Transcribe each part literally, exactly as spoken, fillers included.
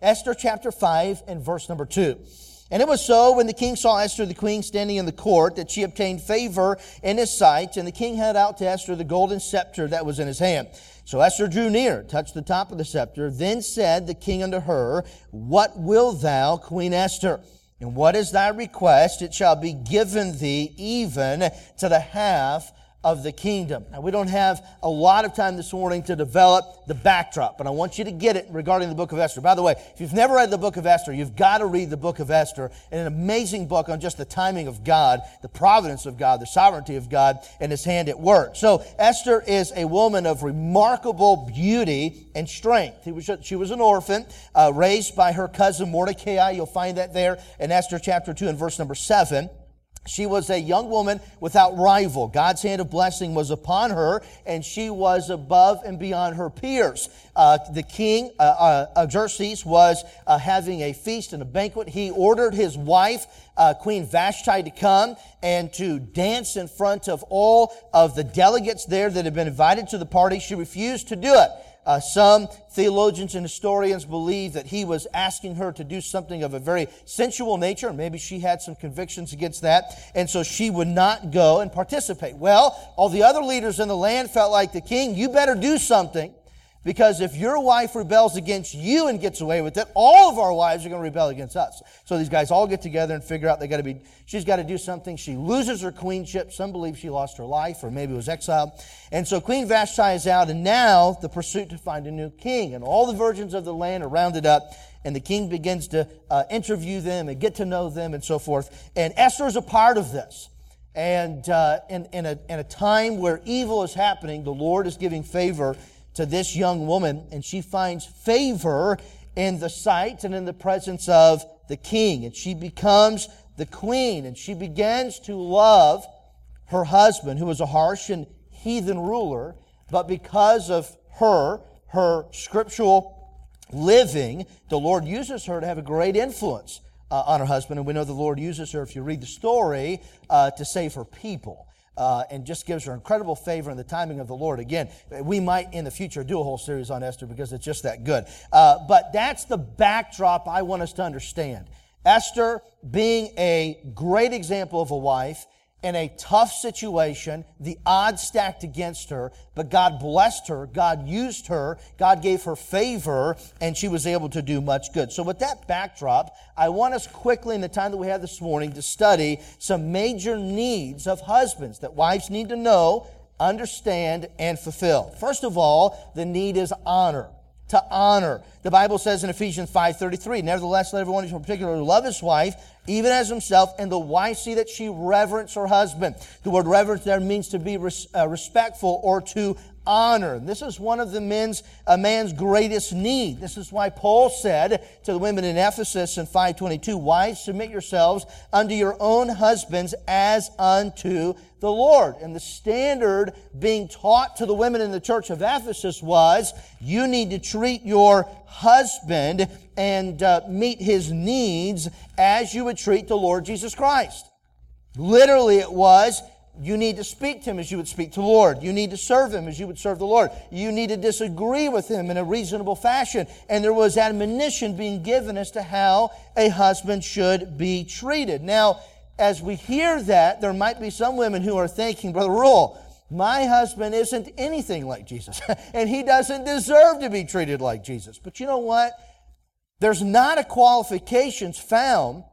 Esther chapter five and verse number two. And it was so, when the king saw Esther the queen standing in the court, that she obtained favor in his sight, and the king held out to Esther the golden scepter that was in his hand. So Esther drew near, touched the top of the scepter. Then said the king unto her, What wilt thou, Queen Esther? And what is thy request? It shall be given thee even to the half of the kingdom. Now, we don't have a lot of time this morning to develop the backdrop, but I want you to get it regarding the book of Esther. By the way, if you've never read the book of Esther, you've got to read the book of Esther, and an amazing book on just the timing of God, the providence of God, the sovereignty of God, and His hand at work. So, Esther is a woman of remarkable beauty and strength. He was, she was an orphan, uh, raised by her cousin Mordecai. You'll find that there in Esther chapter two and verse number seven. She was a young woman without rival. God's hand of blessing was upon her, and she was above and beyond her peers. Uh, the king, uh, uh, Xerxes, was uh, having a feast and a banquet. He ordered his wife, uh, Queen Vashti, to come and to dance in front of all of the delegates there that had been invited to the party. She refused to do it. Uh, some theologians and historians believe that he was asking her to do something of a very sensual nature. Maybe she had some convictions against that, and so she would not go and participate. Well, all the other leaders in the land felt like, the king, you better do something, because if your wife rebels against you and gets away with it, all of our wives are going to rebel against us. So these guys all get together and figure out they got to be. She's got to do something. She loses her queenship. Some believe she lost her life, or maybe was exiled. And so Queen Vashti is out, and now the pursuit to find a new king. And all the virgins of the land are rounded up, and the king begins to uh, interview them and get to know them and so forth. And Esther is a part of this. And uh, in, in, a, in a time where evil is happening, the Lord is giving favor to this young woman, and she finds favor in the sight and in the presence of the king. And she becomes the queen, and she begins to love her husband, who was a harsh and heathen ruler. But because of her, her scriptural living, the Lord uses her to have a great influence uh, on her husband. And we know the Lord uses her, if you read the story, uh, to save her people. Uh, and just gives her incredible favor in the timing of the Lord. Again, we might in the future do a whole series on Esther because it's just that good. Uh, but that's the backdrop I want us to understand. Esther being a great example of a wife in a tough situation, the odds stacked against her, but God blessed her, God used her, God gave her favor, and she was able to do much good. So with that backdrop, I want us quickly, in the time that we have this morning, to study some major needs of husbands that wives need to know, understand, and fulfill. First of all, the need is honor. To honor. The Bible says in Ephesians five thirty-three, Nevertheless, let everyone in particular love his wife, even as himself, and the wife see that she reverence her husband. The word reverence there means to be res, uh, respectful or to honor. This is one of the men's, a man's greatest need. This is why Paul said to the women in Ephesus in five twenty-two, Wives, submit yourselves unto your own husbands as unto the Lord. And the standard being taught to the women in the church of Ephesus was, you need to treat your husband and uh, meet his needs as you would treat the Lord Jesus Christ. Literally it was, you need to speak to him as you would speak to the Lord. You need to serve him as you would serve the Lord. You need to disagree with him in a reasonable fashion. And there was admonition being given as to how a husband should be treated. Now, as we hear that, there might be some women who are thinking, Brother Rule, my husband isn't anything like Jesus. And he doesn't deserve to be treated like Jesus. But you know what? There's not a qualifications found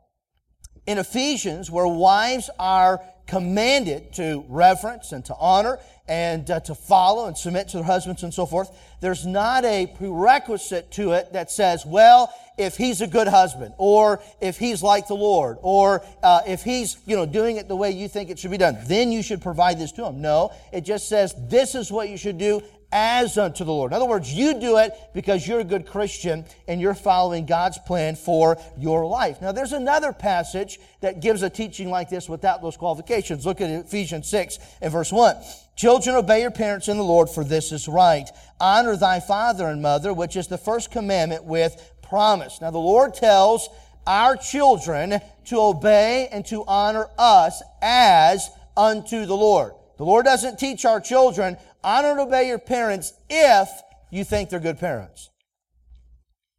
in Ephesians where wives are commanded to reverence and to honor and uh, to follow and submit to their husbands and so forth. There's not a prerequisite to it that says, well, if he's a good husband, or if he's like the Lord, or uh, if he's, you know, doing it the way you think it should be done, then you should provide this to him. No, it just says this is what you should do as unto the Lord. In other words, you do it because you're a good Christian and you're following God's plan for your life. Now, there's another passage that gives a teaching like this without those qualifications. Look at Ephesians six and verse one. Children, obey your parents in the Lord, for this is right. Honor thy father and mother, which is the first commandment with promise. Now, the Lord tells our children to obey and to honor us as unto the Lord. The Lord doesn't teach our children, honor and obey your parents if you think they're good parents.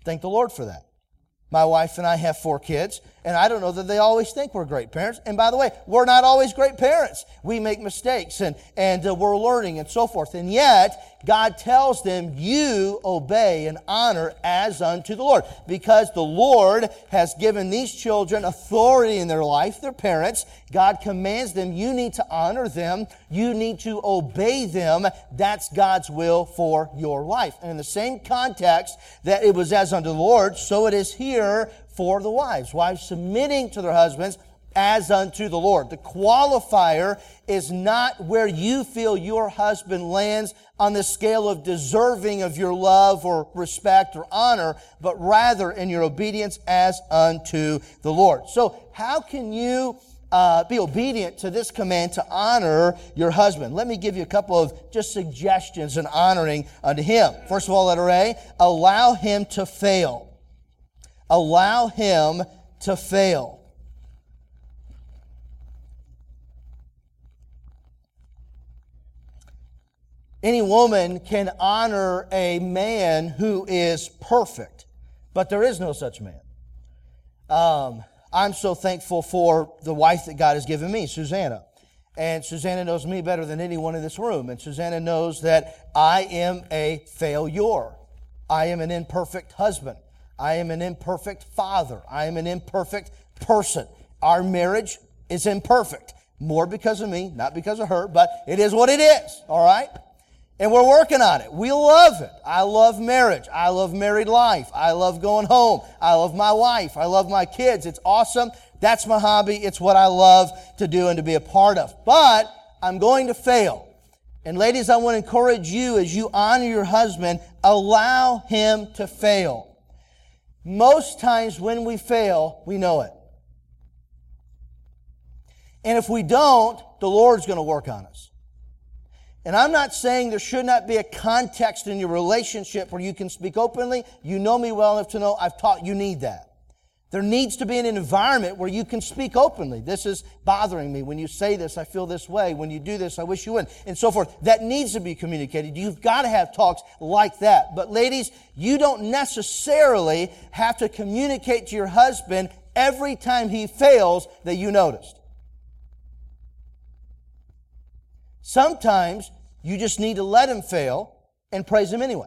Thank the Lord for that. My wife and I have four kids, and I don't know that they always think we're great parents. And by the way, we're not always great parents. We make mistakes, and, and uh, we're learning and so forth. And yet, God tells them, you obey and honor as unto the Lord. Because the Lord has given these children authority in their life, their parents. God commands them, you need to honor them. You need to obey them. That's God's will for your life. And in the same context that it was as unto the Lord, so it is here for the wives. Wives submitting to their husbands as unto the Lord. The qualifier is not where you feel your husband lands on the scale of deserving of your love or respect or honor, but rather in your obedience as unto the Lord. So how can you uh, be obedient to this command to honor your husband? Let me give you a couple of just suggestions in honoring unto him. First of all, letter A, allow him to fail. Allow him to fail. Any woman can honor a man who is perfect, but there is no such man. Um, I'm so thankful for the wife that God has given me, Susanna. And Susanna knows me better than anyone in this room. And Susanna knows that I am a failure. I am an imperfect husband. I am an imperfect father. I am an imperfect person. Our marriage is imperfect. More because of me, not because of her, but it is what it is, all right? And we're working on it. We love it. I love marriage. I love married life. I love going home. I love my wife. I love my kids. It's awesome. That's my hobby. It's what I love to do and to be a part of. But I'm going to fail. And ladies, I want to encourage you as you honor your husband, allow him to fail. Most times when we fail, we know it. And if we don't, the Lord's going to work on us. And I'm not saying there should not be a context in your relationship where you can speak openly. You know me well enough to know I've taught you need that. There needs to be an environment where you can speak openly. This is bothering me. When you say this, I feel this way. When you do this, I wish you wouldn't. And so forth. That needs to be communicated. You've got to have talks like that. But ladies, you don't necessarily have to communicate to your husband every time he fails that you noticed. Sometimes you just need to let him fail and praise him anyway.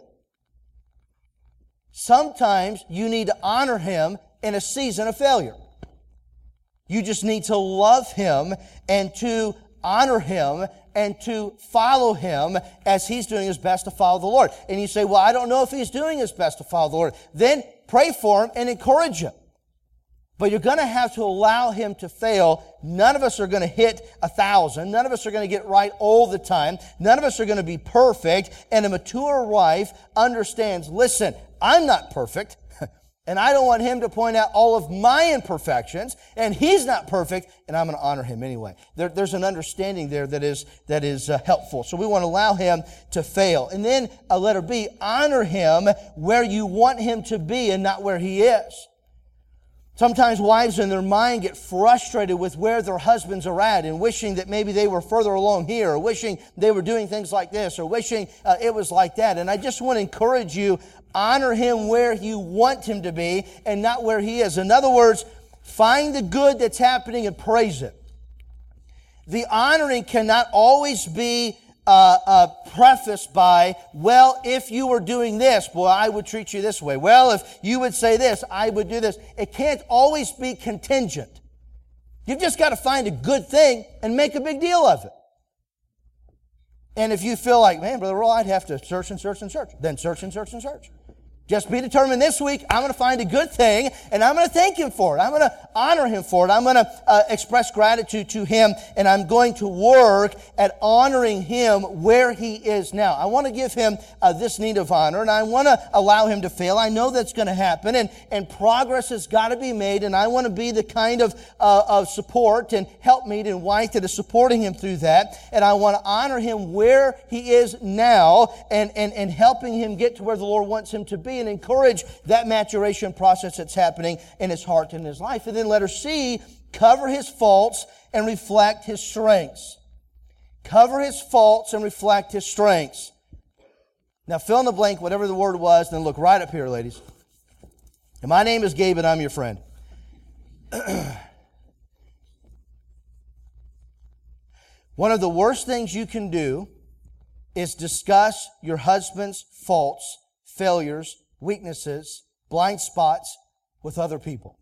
Sometimes you need to honor him in a season of failure. You just need to love him and to honor him and to follow him as he's doing his best to follow the Lord. And you say, well, I don't know if he's doing his best to follow the Lord. Then pray for him and encourage him. But you're going to have to allow him to fail. None of us are going to hit a thousand. None of us are going to get right all the time. None of us are going to be perfect. And a mature wife understands, listen, I'm not perfect. And I don't want him to point out all of my imperfections. And he's not perfect. And I'm going to honor him anyway. There, there's an understanding there that is, that is uh, helpful. So we want to allow him to fail. And then uh, letter B, honor him where you want him to be and not where he is. Sometimes wives in their mind get frustrated with where their husbands are at and wishing that maybe they were further along here or wishing they were doing things like this or wishing uh, it was like that. And I just want to encourage you, honor him where you want him to be and not where he is. In other words, find the good that's happening and praise it. The honoring cannot always be Uh, uh, prefaced by, well, if you were doing this, boy, I would treat you this way. Well, if you would say this, I would do this. It can't always be contingent. You've just got to find a good thing and make a big deal of it. And if you feel like, man, Brother Roll, I'd have to search and search and search, then search and search and search. Just be determined this week, I'm going to find a good thing, and I'm going to thank him for it. I'm going to honor him for it. I'm going to uh, express gratitude to him, and I'm going to work at honoring him where he is now. I want to give him uh, this need of honor, and I want to allow him to fail. I know that's going to happen, and, and progress has got to be made, and I want to be the kind of, uh, of support and helpmeet and wife that is supporting him through that, and I want to honor him where he is now and, and, and helping him get to where the Lord wants him to be, and encourage that maturation process that's happening in his heart and his life. And then letter C, cover his faults and reflect his strengths. Cover his faults and reflect his strengths. Now fill in the blank, whatever the word was, then look right up here, ladies. And my name is Gabe, and I'm your friend. One of the worst things you can do is discuss your husband's faults, failures, weaknesses, blind spots with other people.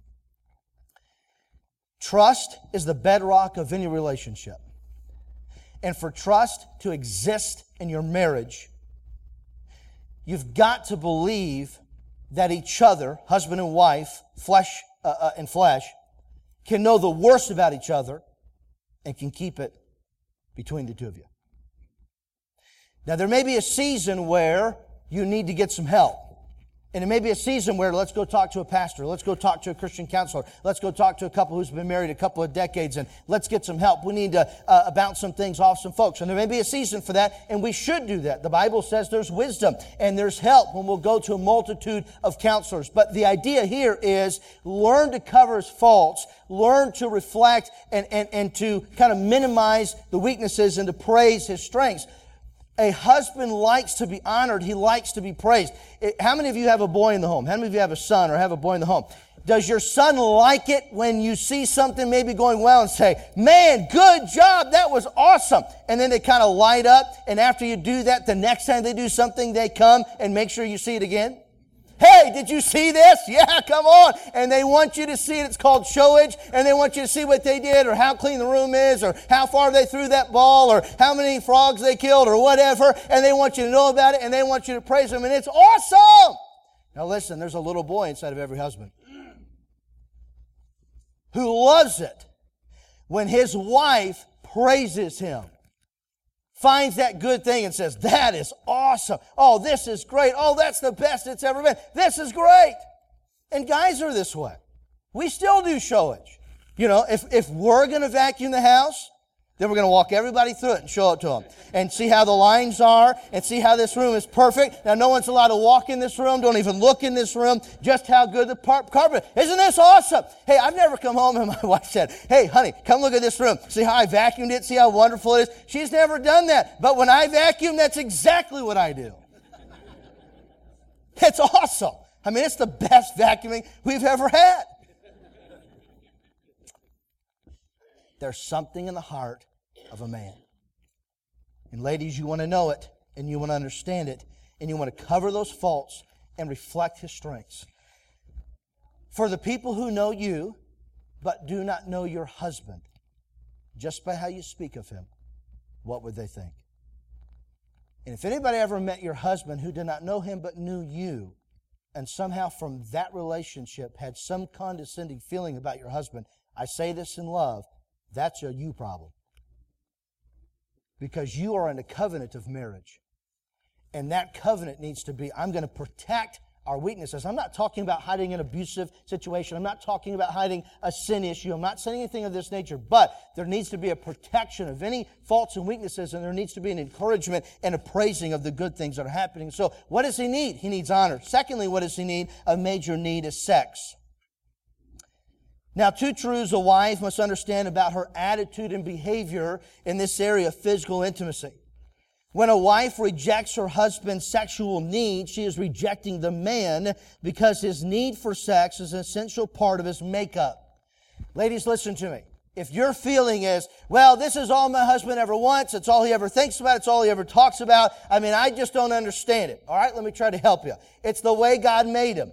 Trust is the bedrock of any relationship. And for trust to exist in your marriage, you've got to believe that each other, husband and wife, flesh uh, uh, and flesh, can know the worst about each other and can keep it between the two of you. Now, there may be a season where you need to get some help. And it may be a season where let's go talk to a pastor, let's go talk to a Christian counselor, let's go talk to a couple who's been married a couple of decades, and let's get some help. We need to uh, bounce some things off some folks. And there may be a season for that, and we should do that. The Bible says there's wisdom and there's help when we'll go to a multitude of counselors. But the idea here is learn to cover his faults, learn to reflect and, and, and to kind of minimize the weaknesses and to praise his strengths. A husband likes to be honored. He likes to be praised. How many of you have a boy in the home? How many of you have a son or have a boy in the home? Does your son like it when you see something maybe going well and say, man, good job, that was awesome? And then they kind of light up, and after you do that, the next time they do something, they come and make sure you see it again? Hey, did you see this? Yeah, come on. And they want you to see it. It's called showage. And they want you to see what they did or how clean the room is or how far they threw that ball or how many frogs they killed or whatever. And they want you to know about it and they want you to praise them. And it's awesome. Now listen, there's a little boy inside of every husband who loves it when his wife praises him. Finds that good thing and says, that is awesome. Oh, this is great. Oh, that's the best it's ever been. This is great. And guys are this way. We still do showage. You know, if, if we're going to vacuum the house, then we're going to walk everybody through it and show it to them. And see how the lines are and see how this room is perfect. Now, no one's allowed to walk in this room. Don't even look in this room. Just how good the par- carpet is. Isn't this awesome? Hey, I've never come home and my wife said, hey, honey, come look at this room. See how I vacuumed it? See how wonderful it is? She's never done that. But when I vacuum, that's exactly what I do. It's awesome. I mean, it's the best vacuuming we've ever had. There's something in the heart of a man. And ladies, you want to know it, and you want to understand it, and you want to cover those faults and reflect his strengths. For the people who know you, but do not know your husband, just by how you speak of him, what would they think? And if anybody ever met your husband who did not know him but knew you, and somehow from that relationship had some condescending feeling about your husband, I say this in love, that's a you problem. Because you are in a covenant of marriage. And that covenant needs to be, I'm going to protect our weaknesses. I'm not talking about hiding an abusive situation. I'm not talking about hiding a sin issue. I'm not saying anything of this nature. But there needs to be a protection of any faults and weaknesses, and there needs to be an encouragement and a praising of the good things that are happening. So what does he need? He needs honor. Secondly, what does he need? A major need is sex. Now, two truths a wife must understand about her attitude and behavior in this area of physical intimacy. When a wife rejects her husband's sexual need, she is rejecting the man because his need for sex is an essential part of his makeup. Ladies, listen to me. If your feeling is, well, this is all my husband ever wants, it's all he ever thinks about, it's all he ever talks about, I mean, I just don't understand it. All right, let me try to help you. It's the way God made him.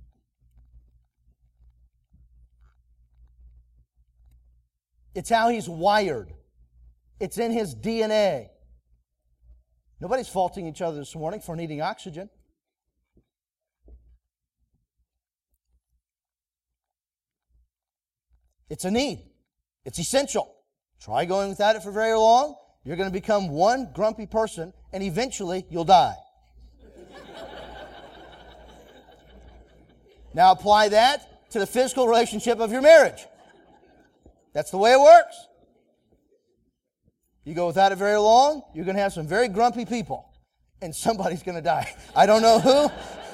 It's how he's wired. It's in his D N A. Nobody's faulting each other this morning for needing oxygen. It's a need. It's essential. Try going without it for very long. You're going to become one grumpy person, and eventually you'll die. Now apply that to the physical relationship of your marriage. That's the way it works. You go without it very long, you're going to have some very grumpy people, and somebody's going to die. I don't know who,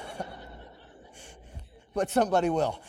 but somebody will.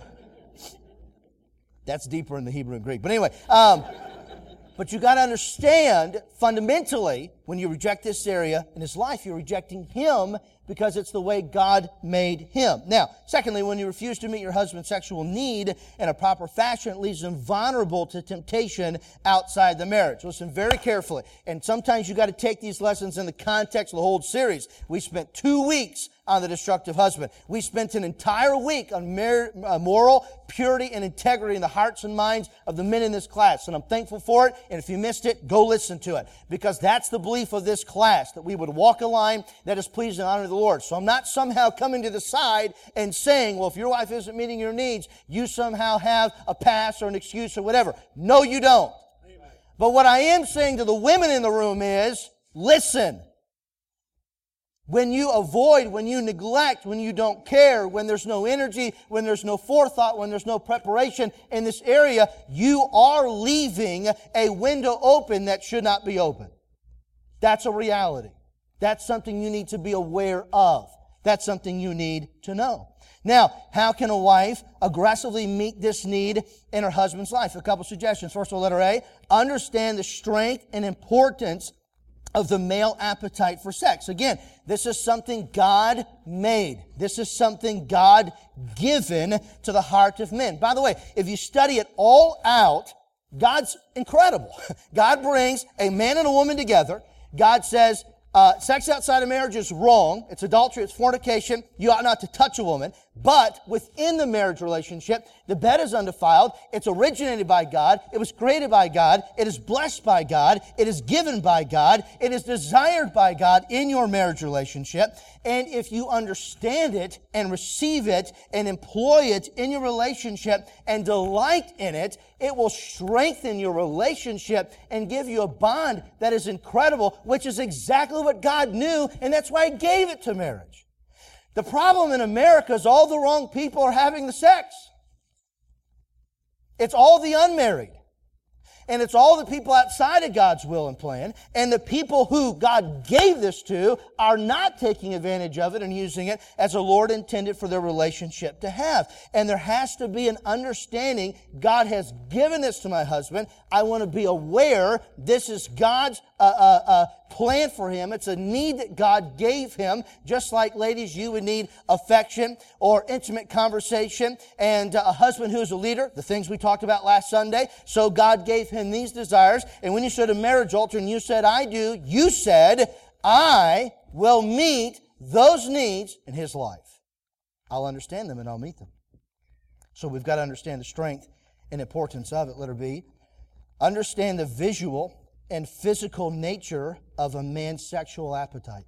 That's deeper in the Hebrew and Greek. But anyway, um, but you got to understand, fundamentally, when you reject this area in his life, you're rejecting him because it's the way God made him. Now, secondly, when you refuse to meet your husband's sexual need in a proper fashion, it leaves him vulnerable to temptation outside the marriage. Listen very carefully. And sometimes you got to take these lessons in the context of the whole series. We spent two weeks on the destructive husband. We spent an entire week on mar- uh, moral purity and integrity in the hearts and minds of the men in this class. And I'm thankful for it. And if you missed it, go listen to it. Because that's the belief of this class, that we would walk a line that is pleasing and honor the Lord. So I'm not somehow coming to the side and saying, well, if your wife isn't meeting your needs, you somehow have a pass or an excuse or whatever. No, you don't. Amen. But what I am saying to the women in the room is, listen. When you avoid, when you neglect, when you don't care, when there's no energy, when there's no forethought, when there's no preparation in this area, you are leaving a window open that should not be open. That's a reality. That's something you need to be aware of. That's something you need to know. Now, how can a wife aggressively meet this need in her husband's life? A couple suggestions. First of all, letter A, understand the strength and importance of the male appetite for sex. Again, this is something God made. This is something God given to the heart of men. By the way, if you study it all out, God's incredible. God brings a man and a woman together. God says, uh, sex outside of marriage is wrong. It's adultery. It's fornication. You ought not to touch a woman. But within the marriage relationship, the bed is undefiled. It's originated by God. It was created by God. It is blessed by God. It is given by God. It is desired by God in your marriage relationship. And if you understand it and receive it and employ it in your relationship and delight in it, it will strengthen your relationship and give you a bond that is incredible, which is exactly what God knew, and that's why He gave it to marriage. The problem in America is all the wrong people are having the sex. It's all the unmarried. And it's all the people outside of God's will and plan. And the people who God gave this to are not taking advantage of it and using it as the Lord intended for their relationship to have. And there has to be an understanding, God has given this to my husband. I want to be aware this is God's uh, uh, uh, plan for him. It's a need that God gave him. Just like, ladies, you would need affection or intimate conversation. And uh, a husband who is a leader, the things we talked about last Sunday. So God gave him these desires. And when you stood at a marriage altar and you said, I do, you said, I will meet those needs in his life. I'll understand them and I'll meet them. So we've got to understand the strength and importance of it. Letter B, understand the visual and physical nature of a man's sexual appetite.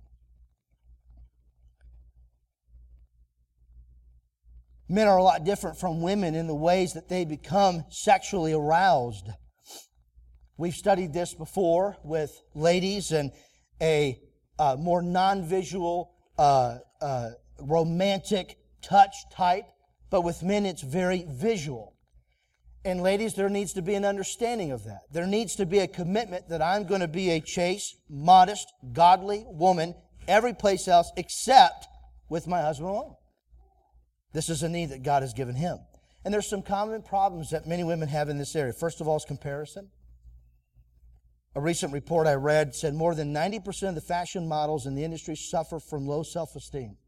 Men are a lot different from women in the ways that they become sexually aroused. We've studied this before with ladies and a uh, more non-visual, uh, uh, romantic touch type, but with men it's very visual. And ladies, there needs to be an understanding of that. There needs to be a commitment that I'm going to be a chaste, modest, godly woman every place else except with my husband alone. This is a need that God has given him. And there's some common problems that many women have in this area. First of all is comparison. A recent report I read said more than ninety percent of the fashion models in the industry suffer from low self-esteem.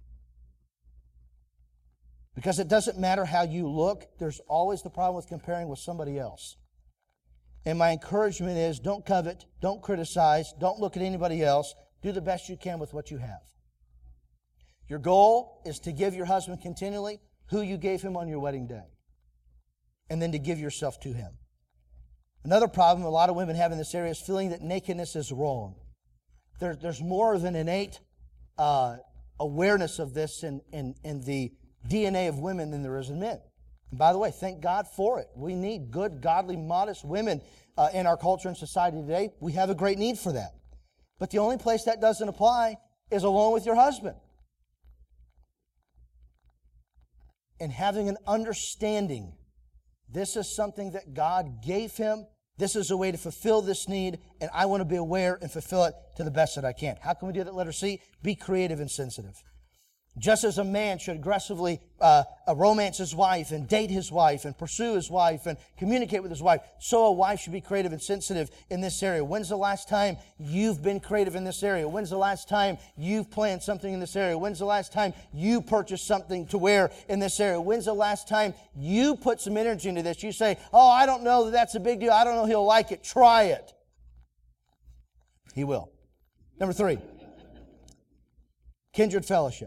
Because it doesn't matter how you look, there's always the problem with comparing with somebody else. And my encouragement is don't covet, don't criticize, don't look at anybody else. Do the best you can with what you have. Your goal is to give your husband continually who you gave him on your wedding day. And then to give yourself to him. Another problem a lot of women have in this area is feeling that nakedness is wrong. There, there's more of an innate uh, awareness of this in, in, in the D N A of women than there is in men. And by the way, thank God for it. We need good, godly, modest women uh, in our culture and society today. We have a great need for that. But the only place that doesn't apply is alone with your husband. And having an understanding. This is something that God gave him. This is a way to fulfill this need, and I want to be aware and fulfill it to the best that I can. How can we do that? Letter C, be creative and sensitive. Just as a man should aggressively uh, uh, romance his wife and date his wife and pursue his wife and communicate with his wife, so a wife should be creative and sensitive in this area. When's the last time you've been creative in this area? When's the last time you've planned something in this area? When's the last time you purchased something to wear in this area? When's the last time you put some energy into this? You say, oh, I don't know that that's a big deal. I don't know he'll like it. Try it. He will. Number three, kindred fellowship.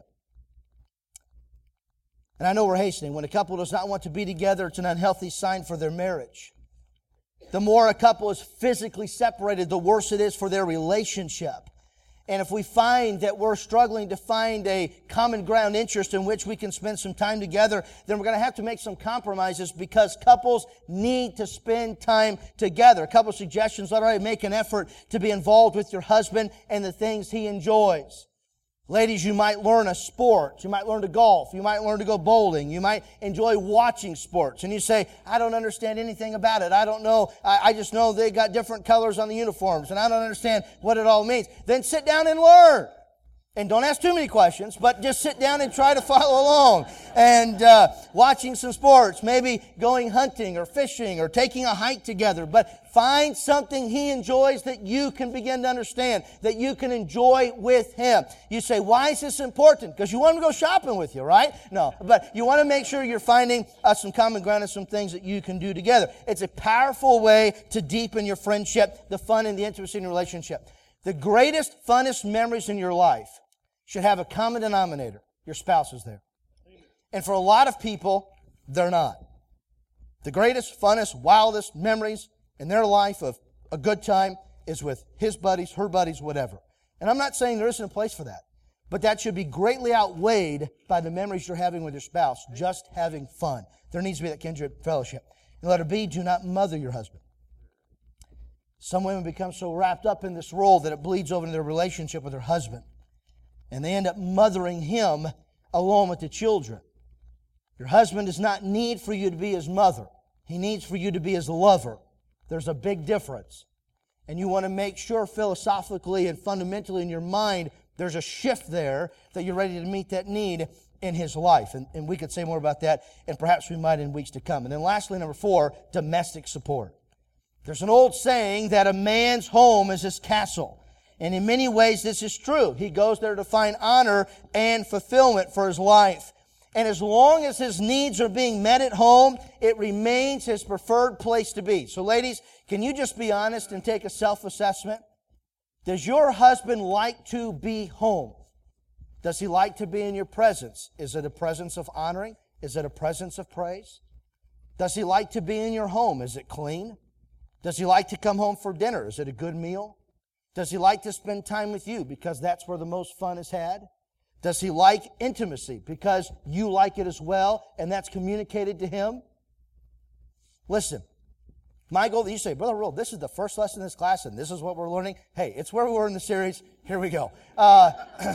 And I know we're hastening. When a couple does not want to be together, it's an unhealthy sign for their marriage. The more a couple is physically separated, the worse it is for their relationship. And if we find that we're struggling to find a common ground interest in which we can spend some time together, then we're going to have to make some compromises, because couples need to spend time together. A couple of suggestions. All right, make an effort to be involved with your husband and the things he enjoys. Ladies, you might learn a sport. You might learn to golf. You might learn to go bowling. You might enjoy watching sports. And you say, I don't understand anything about it. I don't know. I, I just know they got different colors on the uniforms, and I don't understand what it all means. Then sit down and learn. And don't ask too many questions, but just sit down and try to follow along. And uh, watching some sports, maybe going hunting or fishing or taking a hike together. But find something he enjoys that you can begin to understand, that you can enjoy with him. You say, why is this important? Because you want him to go shopping with you, right? No, but you want to make sure you're finding uh, some common ground and some things that you can do together. It's a powerful way to deepen your friendship, the fun and the intimacy in your relationship. The greatest, funnest memories in your life should have a common denominator. Your spouse is there. And for a lot of people, they're not. The greatest, funnest, wildest memories in their life of a good time is with his buddies, her buddies, whatever. And I'm not saying there isn't a place for that, but that should be greatly outweighed by the memories you're having with your spouse, just having fun. There needs to be that kindred fellowship. And letter B, do not mother your husband. Some women become so wrapped up in this role that it bleeds over into their relationship with their husband. And they end up mothering him along with the children. Your husband does not need for you to be his mother. He needs for you to be his lover. There's a big difference. And you want to make sure philosophically and fundamentally in your mind there's a shift there, that you're ready to meet that need in his life. And, and we could say more about that, and perhaps we might in weeks to come. And then lastly, number four, domestic support. There's an old saying that a man's home is his castle. And in many ways, this is true. He goes there to find honor and fulfillment for his life. And as long as his needs are being met at home, it remains his preferred place to be. So ladies, can you just be honest and take a self-assessment? Does your husband like to be home? Does he like to be in your presence? Is it a presence of honoring? Is it a presence of praise? Does he like to be in your home? Is it clean? Does he like to come home for dinner? Is it a good meal? Does he like to spend time with you because that's where the most fun is had? Does he like intimacy because you like it as well and that's communicated to him? Listen, my goal, you say, Brother Roll, this is the first lesson in this class and this is what we're learning. Hey, it's where we were in the series. Here we go. Uh,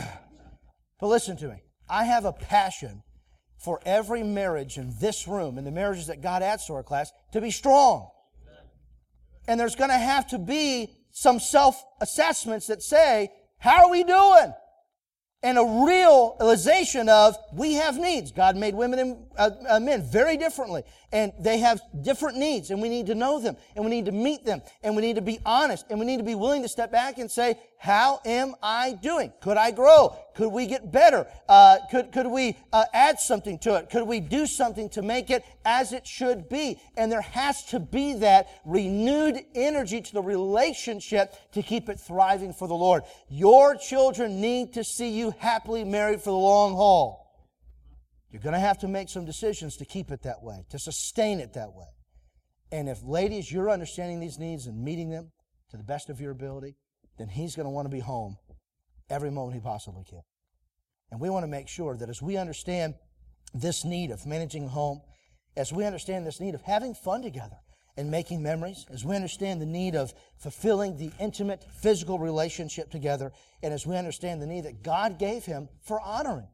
but listen to me. I have a passion for every marriage in this room and the marriages that God adds to our class to be strong. And there's going to have to be some self-assessments that say, how are we doing? And a realization of, we have needs. God made women and uh, uh, men very differently. And they have different needs. And we need to know them. And we need to meet them. And we need to be honest. And we need to be willing to step back and say, how am I doing? Could I grow? Could we get better? Uh, could, could we uh, add something to it? Could we do something to make it as it should be? And there has to be that renewed energy to the relationship to keep it thriving for the Lord. Your children need to see you happily married for the long haul. You're going to have to make some decisions to keep it that way, to sustain it that way. And if, ladies, you're understanding these needs and meeting them to the best of your ability, then he's going to want to be home every moment he possibly can. And we want to make sure that as we understand this need of managing home, as we understand this need of having fun together and making memories, as we understand the need of fulfilling the intimate physical relationship together, and as we understand the need that God gave him for honoring.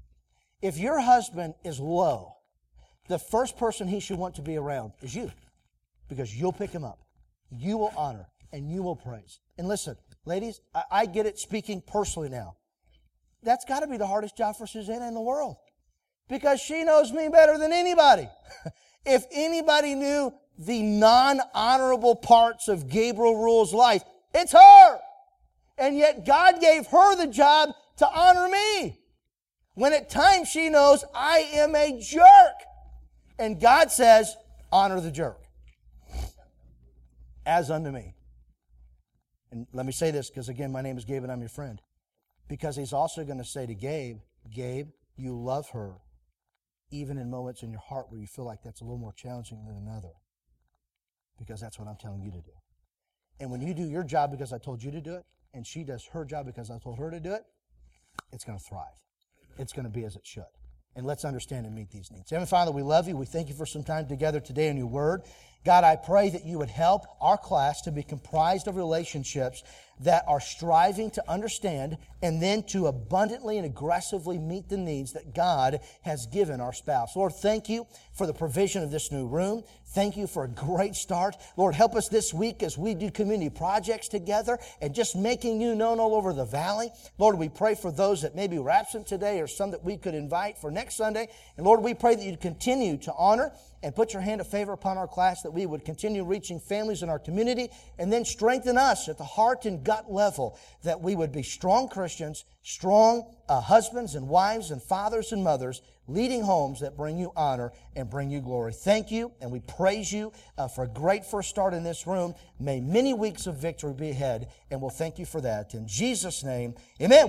If your husband is low, the first person he should want to be around is you, because you'll pick him up, you will honor, and you will praise. And listen, ladies, I, I get it speaking personally now. that's got to be the hardest job for Susanna in the world. Because she knows me better than anybody. If anybody knew the non-honorable parts of Gabriel Rule's life, it's her. And yet God gave her the job to honor me. When at times she knows I am a jerk. And God says, honor the jerk. As unto me. And let me say this, because again, my name is Gabe and I'm your friend. Because He's also going to say to Gabe, Gabe, you love her, even in moments in your heart where you feel like that's a little more challenging than another. Because that's what I'm telling you to do. And when you do your job because I told you to do it, and she does her job because I told her to do it, it's going to thrive. It's going to be as it should. And let's understand and meet these needs. Heavenly Father, we love you. We thank you for some time together today in your word. God, I pray that you would help our class to be comprised of relationships that are striving to understand and then to abundantly and aggressively meet the needs that God has given our spouse. Lord, thank you for the provision of this new room. Thank you for a great start. Lord, help us this week as we do community projects together and just making you known all over the valley. Lord, we pray for those that maybe were absent today or some that we could invite for next Sunday. And Lord, we pray that you'd continue to honor and put your hand of favor upon our class, that we would continue reaching families in our community, and then strengthen us at the heart and gut level, that we would be strong Christians, strong uh, husbands and wives and fathers and mothers, leading homes that bring you honor and bring you glory. Thank you, and we praise you uh, for a great first start in this room. May many weeks of victory be ahead, and we'll thank you for that. In Jesus' name, amen.